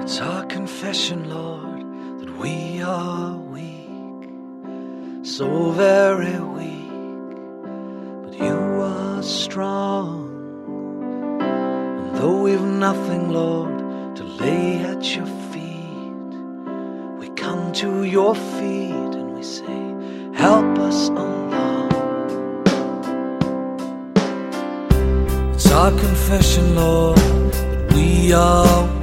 It's our confession, Lord, that we are weak, so very weak, but you are strong. And though we've nothing, Lord, to lay at your feet, we come to your feet and we say, help us along. It's our confession, Lord, that we are